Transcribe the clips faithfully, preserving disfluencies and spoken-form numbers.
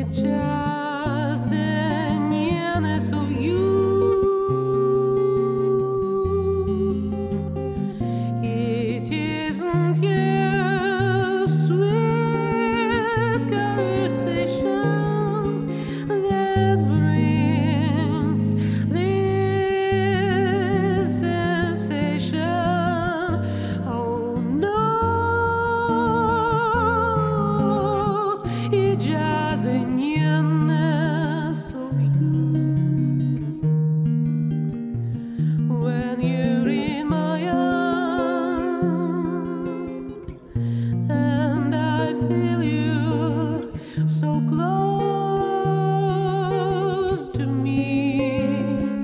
just the nearness of you. It isn't your sweet conversation that brings this sensation. Oh no, it's just the nearness of you. When you're in my arms and I feel you so close to me,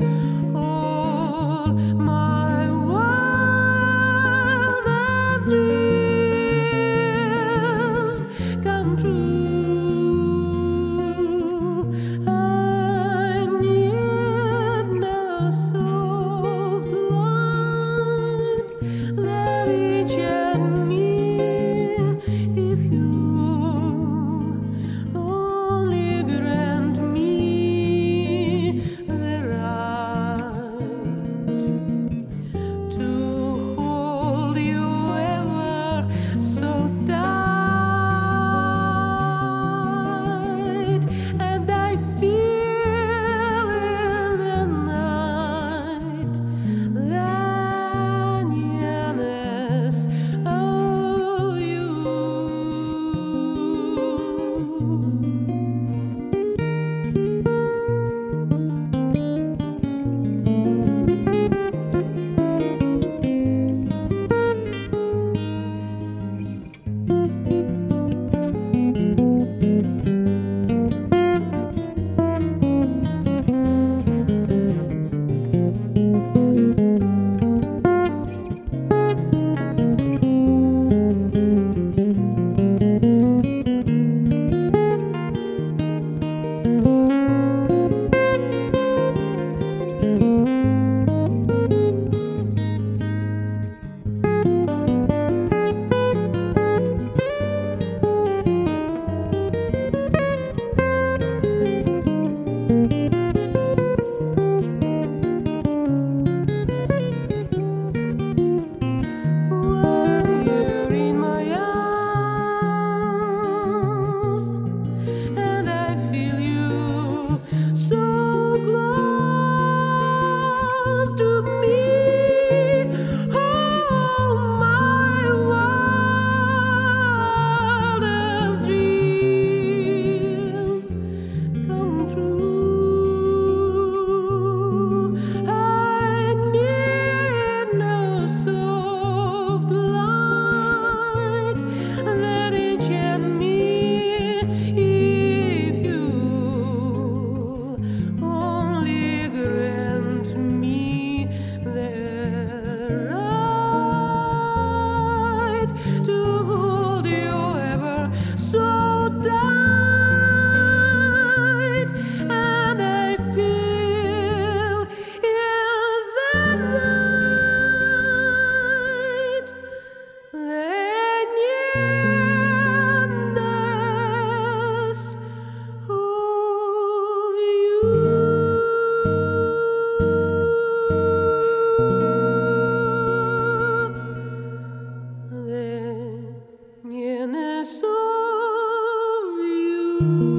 all my wildest dreams come true. I need no soft light that enchant me. If you only grant me the right to hold you ever so tight, and I feel in the night the nearness of you. When you're in my arms and I feel you so close to me, all my wildest dreams come true. I need no soft light that enchant me. If you only grant me the right to hold you ever so tight, and I feel in the night the nearness of you. The nearness of you.